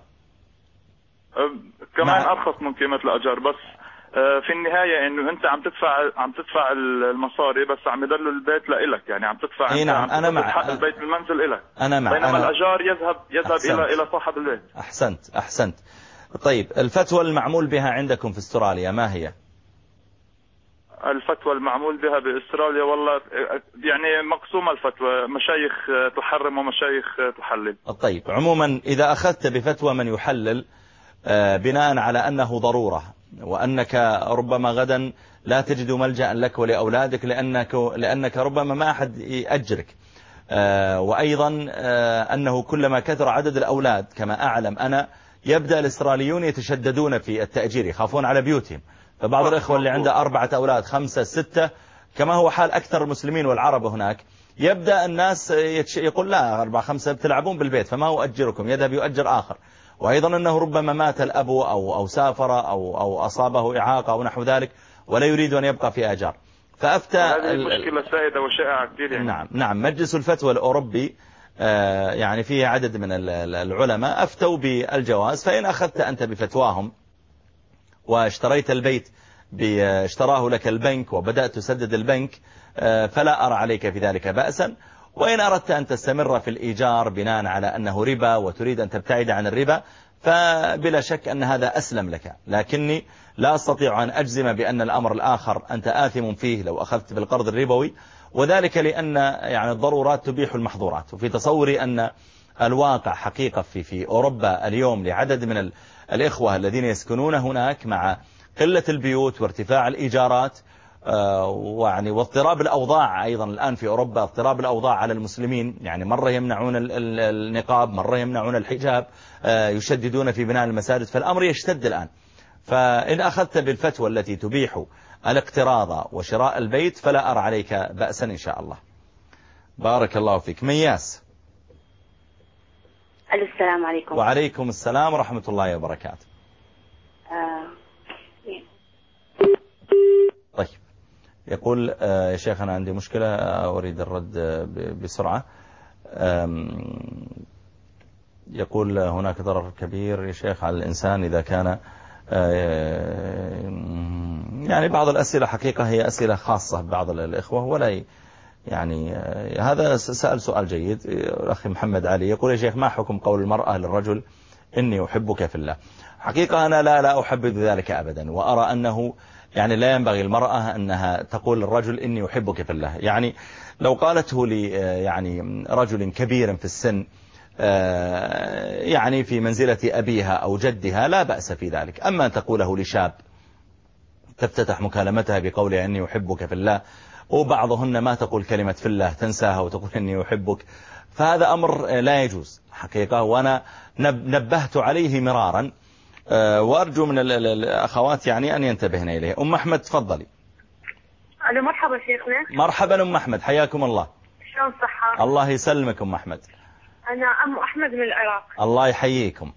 أه كمان مع... أرخص من قيمة الأجار، بس أه في النهاية إنه أنت عم تدفع عم تدفع المصاري، بس عم يضل البيت لإلك، يعني عم تدفع. إيه نعم، عم أنا مع حق البيت بالمنزل إلك. أنا مع بينما أنا... الأجار يذهب يذهب أحسنت. إلى إلى صاحب البيت. أحسنت أحسنت. طيب الفتوى المعمول بها عندكم في استراليا ما هي؟ الفتوى المعمول بها بأستراليا والله يعني مقسومة الفتوى، مشايخ تحرم ومشايخ تحلل. طيب عموما إذا أخذت بفتوى من يحلل بناء على أنه ضرورة، وأنك ربما غدا لا تجد ملجأ لك ولأولادك لأنك, لأنك ربما ما أحد يأجرك، وأيضا أنه كلما كثر عدد الأولاد كما أعلم أنا يبدأ الإسرائيليون يتشددون في التأجير، يخافون على بيوتهم، فبعض الإخوة اللي عنده أربعة أولاد خمسة ستة كما هو حال أكثر المسلمين والعرب هناك، يبدأ الناس يقول لا أربعة خمسة بتلعبون بالبيت فما أؤجركم، يذهب يؤجر آخر. وأيضا أنه ربما مات الأب أو, أو سافر أو, أو أصابه إعاقة أو نحو ذلك ولا يريد أن يبقى في أجار، فأفتى. هذه مشكلة سائدة وشائعة كثير يعني. نعم نعم. مجلس الفتوى الأوروبي يعني فيه عدد من العلماء أفتوا بالجواز، فإن أخذت أنت بفتواهم واشتريت البيت اشتراه لك البنك وبدأت تسدد البنك فلا أرى عليك في ذلك بأسا. وإن أردت أن تستمر في الإيجار بناء على أنه ربا وتريد أن تبتعد عن الربا فبلا شك أن هذا أسلم لك، لكني لا أستطيع أن أجزم بأن الأمر الآخر أنت آثم فيه لو أخذت بالقرض الربوي، وذلك لأن يعني الضرورات تبيح المحظورات. وفي تصوري أن الواقع حقيقة في في أوروبا اليوم لعدد من الإخوة الذين يسكنون هناك مع قلة البيوت وارتفاع الإيجارات ويعني واضطراب الأوضاع أيضا الآن في أوروبا، اضطراب الأوضاع على المسلمين، يعني مرة يمنعون النقاب، مرة يمنعون الحجاب، يشددون في بناء المساجد، فالأمر يشتد الآن. فإن أخذت بالفتوى التي تبيح الاقتراض وشراء البيت فلا أرى عليك بأسا إن شاء الله. بارك الله فيك. مياس. السلام عليكم. وعليكم السلام ورحمة الله وبركاته. آه. طيب، يقول يا شيخ أنا عندي مشكلة أريد الرد بسرعة. يقول هناك ضرر كبير يا شيخ على الإنسان إذا كان، يعني بعض الأسئلة حقيقة هي أسئلة خاصة ببعض الإخوة، ولا يعني هذا سأل سؤال جيد. أخي محمد علي يقول يا شيخ ما حكم قول المرأة للرجل إني أحبك في الله؟ حقيقة أنا لا لا أحبذ ذلك أبدا، وأرى أنه يعني لا ينبغي المرأة أنها تقول للرجل إني أحبك في الله. يعني لو قالته لي يعني رجل كبير في السن يعني في منزلة أبيها أو جدها لا بأس في ذلك. أما أن تقوله لشاب تفتتح مكالمتها بقولها إني أحبك في الله، وبعضهن ما تقول كلمة في الله تنساها وتقول إني أحبك، فهذا أمر لا يجوز حقيقة، وأنا نبهت عليه مرارا، وأرجو من الأخوات يعني أن ينتبهن إليه. أم أحمد تفضلي. ألو مرحبا شيخنا. مرحبا أم أحمد، حياكم الله. شلون صحة؟ الله يسلمك أم أحمد. أنا أم أحمد من العراق. الله يحييكم.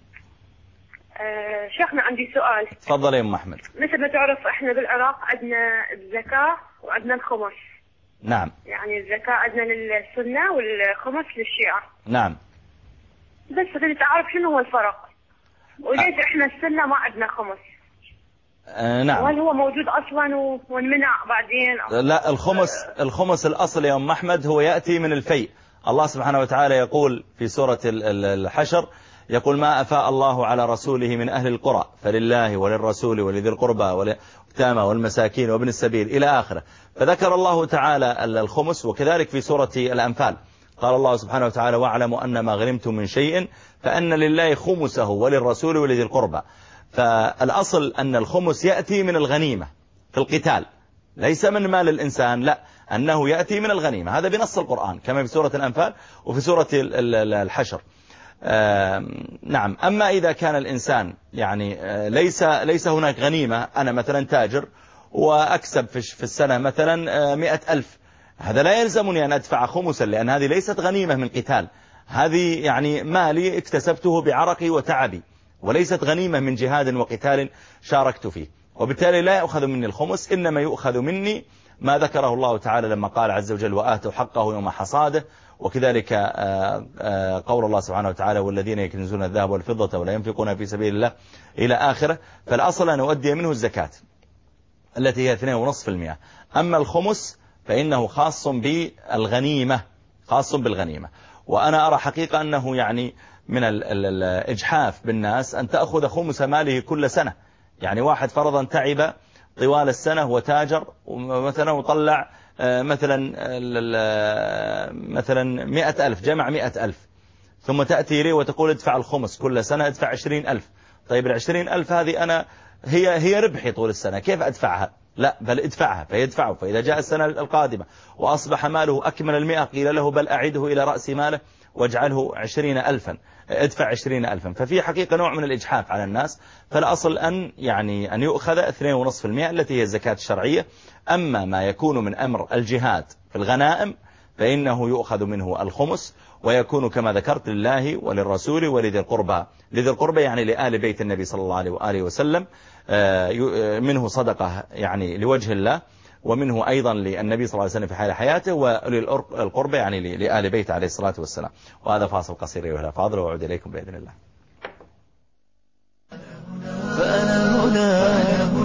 أه شيخنا عندي سؤال. تفضلي أم أحمد. مثل ما تعرف إحنا بالعراق عندنا الزكاة وعندنا الخمس. نعم. يعني الزكاة عندنا للسنة والخمس للشيعة. نعم. بس بدي تعرف شنو هو الفرق، وليش إحنا السنة ما عندنا خمس؟ أه نعم. وهل هو موجود أصلا وانمنع بعدين؟ لا، الخمس الخمس الأصل يا أم أحمد هو يأتي من الفيء. الله سبحانه وتعالى يقول في سورة الحشر، يقول ما أفاء الله على رسوله من أهل القرى فلله وللرسول ولذي القربى واليتامى والمساكين وابن السبيل إلى آخره. فذكر الله تعالى الخمس، وكذلك في سورة الأنفال قال الله سبحانه وتعالى واعلموا أن ما غنمتم من شيء فأن لله خمسه وللرسول ولذي القربى. فالأصل أن الخمس يأتي من الغنيمة في القتال، ليس من مال الإنسان، لا، أنه يأتي من الغنيمة، هذا بنص القرآن كما في سورة الأنفال وفي سورة الحشر. نعم. أما إذا كان الإنسان يعني ليس ليس هناك غنيمة، أنا مثلا تاجر وأكسب في السنة مثلا مئة ألف، هذا لا يلزمني أن أدفع خمسا، لأن هذه ليست غنيمة من قتال، هذه يعني مالي اكتسبته بعرقي وتعبي، وليست غنيمة من جهاد وقتال شاركت فيه، وبالتالي لا يأخذ مني الخمس، إنما يؤخذ مني ما ذكره الله تعالى لما قال عز وجل وآتوا حقه يوم حصاده، وكذلك قول الله سبحانه وتعالى والذين يكنزون الذهب والفضة ولا ينفقون في سبيل الله إلى آخره. فالأصل أن أؤدي منه الزكاة التي هي اثنين ونصف المئة. أما الخمس فإنه خاص بالغنيمة، خاص بالغنيمة. وأنا أرى حقيقة أنه يعني من الإجحاف بالناس أن تأخذ خمس ماله كل سنة. يعني واحد فرضا تعب طوال السنة وتاجر مثلا وطلع مثلا مثلا مئة ألف، جمع مئة ألف، ثم تأتي لي وتقول ادفع الخمس كل سنة، ادفع عشرين ألف. طيب العشرين ألف هذه أنا هي هي ربحي طول السنة، كيف أدفعها؟ لا، بل ادفعها. فيدفعه، فإذا جاء السنة القادمة وأصبح ماله أكمل المئة قيل له بل أعده إلى رأس ماله واجعله عشرين ألفا، ادفع عشرين ألفا. ففي حقيقة نوع من الإجحاف على الناس. فالأصل أن يعني أن يؤخذ اثنين ونصف المئة التي هي الزكاة الشرعية. أما ما يكون من أمر الجهاد في الغنائم فإنه يؤخذ منه الخمس، ويكون كما ذكرت لله وللرسول ولذي القربى. لذي القربى يعني لآل بيت النبي صلى الله عليه وآله وسلم، منه صدقة يعني لوجه الله، ومنه أيضا للنبي صلى الله عليه وسلم في حال حياته، وللقربى يعني لآل بيت عليه الصلاة والسلام. وهذا فاصل قصير أيها الأفاضل، وأعود إليكم بإذن الله. فأنا هنا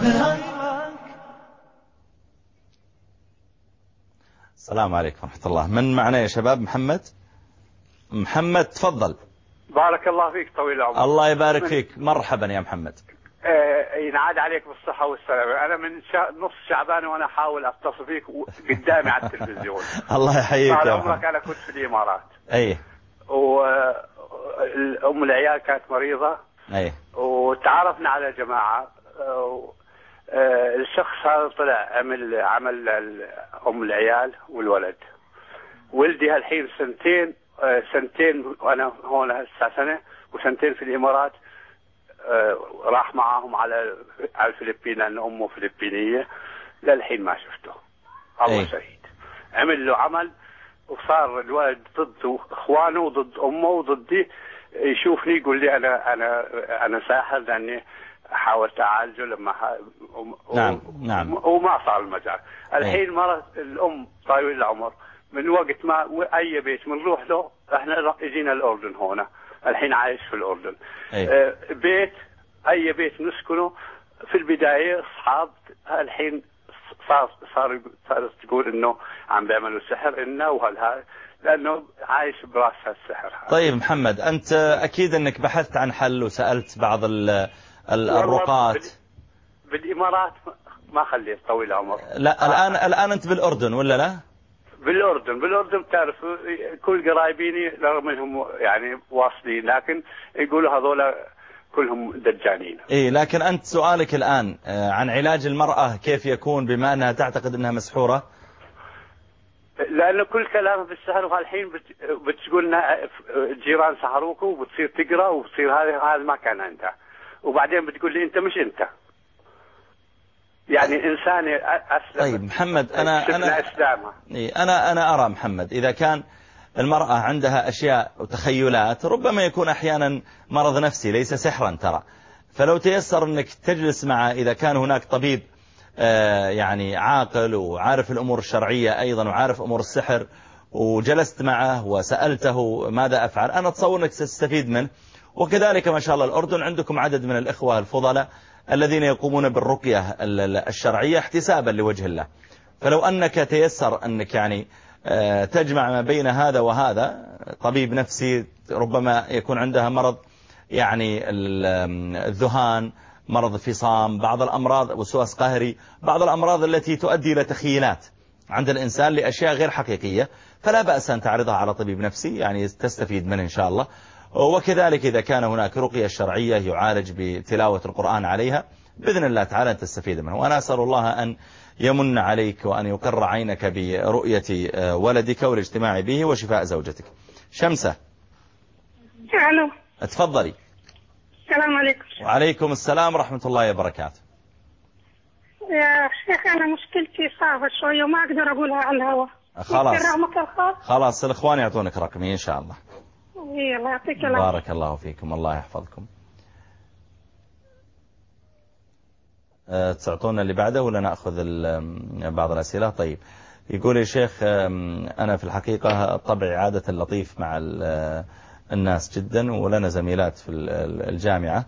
السلام عليكم ورحمة الله. من معنا يا شباب؟ محمد محمد تفضل. بارك الله فيك طويل العمر. الله يبارك فيك. مرحبا يا محمد. آه ينعاد عليك بالصحة والسلامة. أنا من شا... نص شعبان وأنا أحاول أتصل فيك قدامي على التلفزيون. الله يحييك طال يا عمرك. محمد. أنا كنت في الإمارات. أي. وأم العيال كانت مريضة. أي. وتعرفنا على جماعة. آه الشخص هذا طلع عمل عمل ام العيال والولد. ولدي هالحين سنتين آه سنتين وانا هون هسه سنه وسنتين في الامارات. آه راح معاهم على على الفلبين لان امه فلبينيه. للحين ما شفته. الله شهيد. عمل له عمل وصار الولد ضد اخوانه وضد امه وضدي. يشوفني يقول لي انا انا انا ساحر لاني حاولت اعالجه لما ح... نعم نعم وما صار المجال. الحين مرة الام طويل العمر من وقت ما اي بيت بنروح له احنا اجينا الاردن هنا. الحين عايش في الاردن. آه بيت اي بيت نسكنه في البدايه اصحاب. الحين صار صار صار تقول انه عم بيعملوا سحر انه وهالها لانه عايش براسها السحر. طيب محمد انت اكيد انك بحثت عن حل وسالت بعض الرقاة. بالامارات ما خليت طويل العمر. لا الان الان انت بالاردن ولا لا؟ بالاردن بالاردن بتعرف كل قرايبيني رغم انهم يعني واصلين لكن يقولوا هذول كلهم دجانين. ايه لكن انت سؤالك الان عن علاج المرأة كيف يكون بما انها تعتقد انها مسحورة؟ لانه كل كلامها بالسحر وهالحين بتقول لنا الجيران سحروك وبتصير تقرا وبتصير هذا هذا ما كان عندها. وبعدين بتقول لي انت مش انت. يعني انسانه اسلم. طيب محمد انا انا اسلامها. إيه انا انا ارى محمد اذا كان المرأة عندها أشياء وتخيلات ربما يكون أحيانا مرض نفسي ليس سحرا ترى. فلو تيسر أنك تجلس مع إذا كان هناك طبيب يعني عاقل وعارف الأمور الشرعية أيضا وعارف أمور السحر وجلست معه وسألته ماذا أفعل أنا أتصور أنك ستستفيد منه. وكذلك ما شاء الله الأردن عندكم عدد من الإخوة الفضلاء الذين يقومون بالرقية الشرعية احتسابا لوجه الله. فلو أنك تيسر أنك يعني تجمع ما بين هذا وهذا طبيب نفسي ربما يكون عندها مرض يعني الذهان مرض الفصام بعض الأمراض وسواس قهري بعض الأمراض التي تؤدي إلى تخيلات عند الإنسان لأشياء غير حقيقية فلا بأس أن تعرضها على طبيب نفسي يعني تستفيد منه إن شاء الله. وكذلك إذا كان هناك رقية شرعية يعالج بتلاوة القرآن عليها بإذن الله تعالى تستفيد منه. وأنا أسأل الله أن يمن عليك وأن يقر عينك برؤية ولدك والاجتماع به وشفاء زوجتك. شمسة. الو. اتفضلي. السلام عليكم. وعليكم السلام ورحمة الله وبركاته. يا شيخ أنا مشكلتي صعبة شوية وما أقدر أقولها على الهواء. خلاص خلاص الإخوان يعطونك رقمي إن شاء الله. إيه الله يعطيك العافية. بارك الله فيكم الله يحفظكم. تعطونا اللي بعده ولا نأخذ بعض الأسئلة؟ طيب يقول يا شيخ أنا في الحقيقة طبعي عادة لطيف مع الناس جدا ولنا زميلات في الجامعة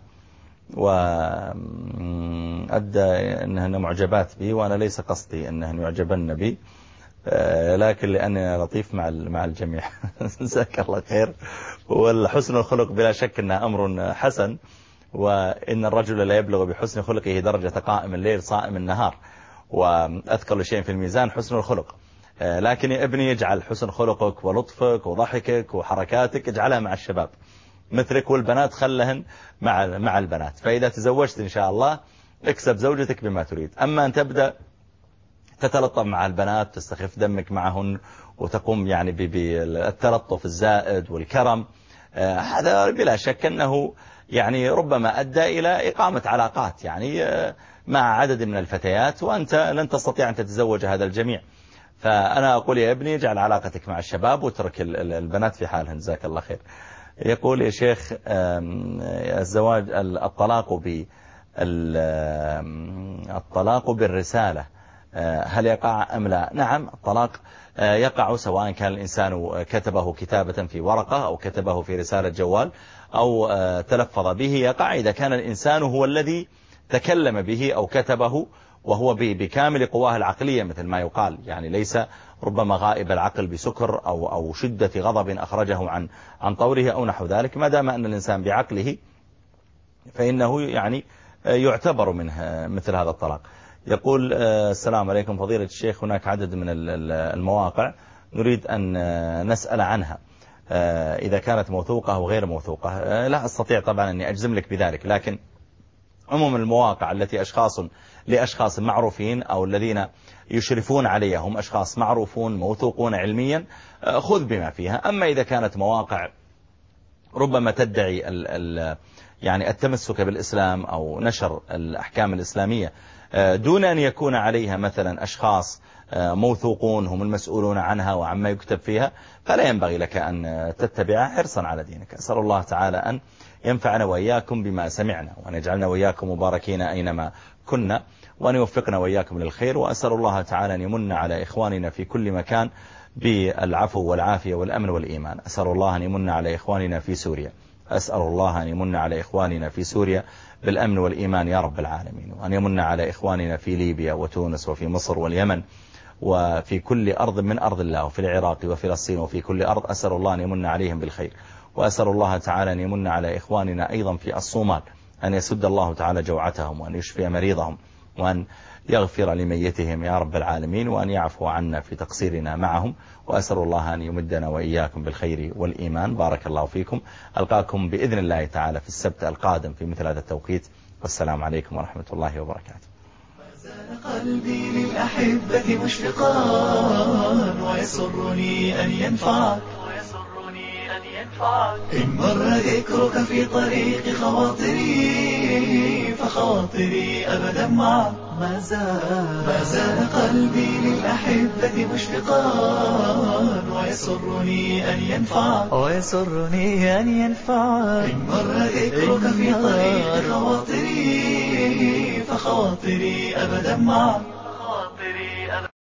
وأدى أنهن معجبات بي وأنا ليس قصدي أنهن يعجبن بي لكن لأني لطيف مع مع الجميع. جزاك الله خير. والحسن الخلق بلا شك أنه أمر حسن وإن الرجل لا يبلغ بحسن خلقه درجة قائم الليل صائم النهار وأثقل شيء في الميزان حسن الخلق. لكن يا ابني اجعل حسن خلقك ولطفك وضحكك وحركاتك اجعلها مع الشباب مثلك والبنات خلهن مع مع البنات. فإذا تزوجت إن شاء الله اكسب زوجتك بما تريد. أما أن تبدأ تتلطف مع البنات تستخف دمك معهن وتقوم يعني بالتلطف الزائد والكرم هذا بلا شك أنه يعني ربما أدى إلى إقامة علاقات يعني مع عدد من الفتيات وأنت لن تستطيع أن تتزوج هذا الجميع. فأنا أقول يا ابني اجعل علاقتك مع الشباب وترك البنات في حالهن. جزاك الله خير. يقول يا شيخ الزواج الطلاق ب الطلاق بالرسالة هل يقع أم لا؟ نعم الطلاق يقع سواء كان الإنسان كتبه كتابة في ورقة أو كتبه في رسالة جوال أو تلفظ به يقع إذا كان الإنسان هو الذي تكلم به أو كتبه وهو بكامل قواه العقلية مثل ما يقال يعني ليس ربما غائب العقل بسكر أو أو شدة غضب أخرجه عن عن طوره أو نحو ذلك. ما دام أن الإنسان بعقله فإنه يعني يعتبر منه مثل هذا الطلاق. يقول السلام عليكم فضيلة الشيخ هناك عدد من المواقع نريد أن نسأل عنها إذا كانت موثوقة أو غير موثوقة. لا أستطيع طبعا أني أجزم لك بذلك لكن عموم المواقع التي أشخاص لأشخاص معروفين أو الذين يشرفون عليها هم أشخاص معروفون موثوقون علميا، خذ بما فيها. أما إذا كانت مواقع ربما تدعي ال ال يعني التمسك بالإسلام أو نشر الأحكام الإسلامية دون أن يكون عليها مثلا أشخاص موثوقون هم المسؤولون عنها وعما يكتب فيها، فلا ينبغي لك أن تتبعها حرصا على دينك. أسأل الله تعالى أن ينفعنا وإياكم بما سمعنا، وأن يجعلنا وإياكم مباركين أينما كنا، وأن يوفقنا وإياكم للخير. وأسأل الله تعالى أن يمن على إخواننا في كل مكان بالعفو والعافية والأمن والإيمان. أسأل الله أن يمن على إخواننا في سوريا، أسأل الله أن يمن على إخواننا في سوريا بالأمن والإيمان يا رب العالمين، وأن يمن على إخواننا في ليبيا وتونس وفي مصر واليمن وفي كل أرض من أرض الله، وفي العراق وفلسطين وفي كل أرض. أسأل الله أن يمن عليهم بالخير. وأسأل الله تعالى أن يمن على إخواننا أيضا في الصومال، أن يسد الله تعالى جوعتهم، وأن يشفي مريضهم، وأن يغفر لميتهم يا رب العالمين، وأن يعفو عنا في تقصيرنا معهم. وأسأل الله أن يمدنا وإياكم بالخير والإيمان. بارك الله فيكم. ألقاكم بإذن الله تعالى في السبت القادم في مثل هذا التوقيت، والسلام عليكم ورحمة الله وبركاته. قلبي للأحبة مشفقا ويسرني أن ينفعك إن مر ذكرك في طريق خواطري فخواطري أبدا معك. ما زال ما زال قلبي للأحبة مشفقا ويسرني أن ينفعك ويسرني أن ينفعك إن مر ذكرك في طريق خواطري فخواطري أبدا معك.